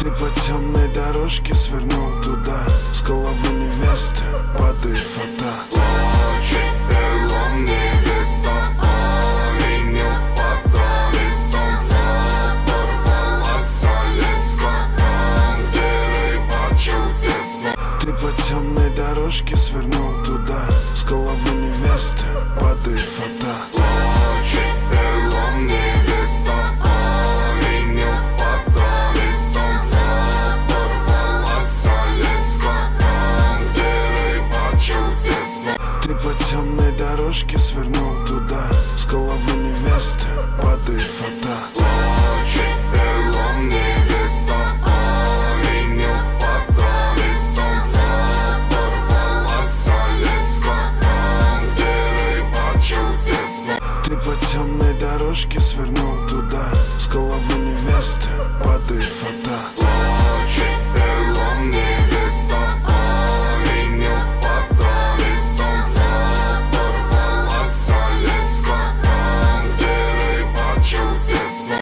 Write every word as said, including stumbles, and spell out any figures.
Ты по темной дорожке свернул туда. С головы невесты падает фата. Плачет в белом невеста, парень упал листом. Оборвалась леска, там, где рыбачил с детства. Ты по темной дорожке свернул туда. С головы невесты падает фата.